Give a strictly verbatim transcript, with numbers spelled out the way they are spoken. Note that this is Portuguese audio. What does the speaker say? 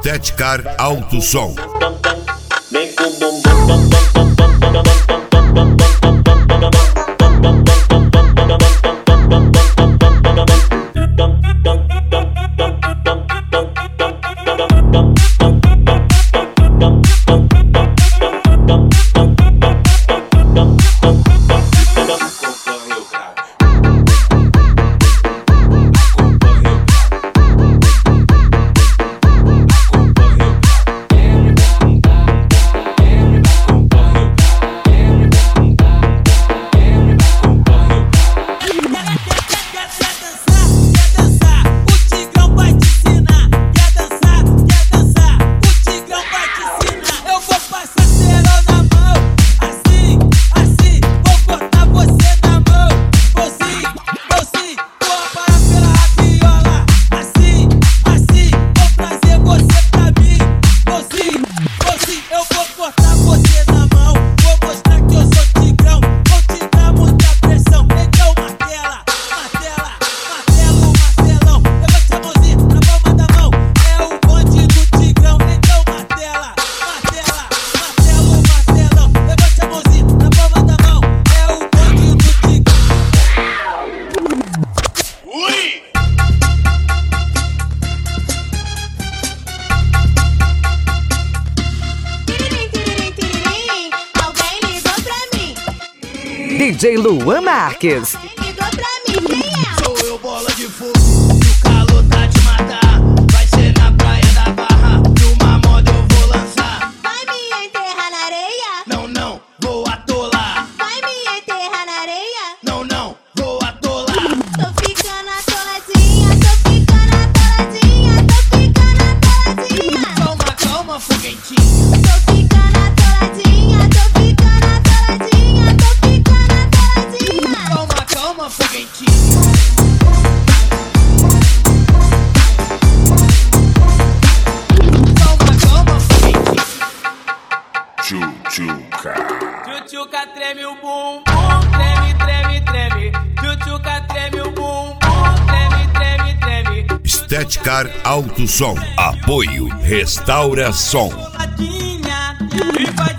Estética Alto Som. Vem com o bumbum. D J Luan Marques. Ligou pra mim, quem é? Sou eu, bola de fogo, o calor tá te matar. Vai ser na praia da Barra, numa moda eu vou lançar. Vai me enterrar na areia? Não, não, vou atolar. Vai me enterrar na areia? Não, não, vou atolar. Tô ficando atoladinha, tô ficando atoladinha, tô ficando atoladinha. Calma, calma, foguetinho. Tô ficando atoladinha, tô ficando atoladinha, tô ficando atoladinha. Calma, calma, foguetinho. Calma, calma, foguetinho. Tchutchuca. Tchutchuca treme o bumbum, treme, treme, treme. Tchutchuca treme o bumbum, treme, treme, treme. Estética Alto Som. Apoio Restaura Som. Choladinha, e vai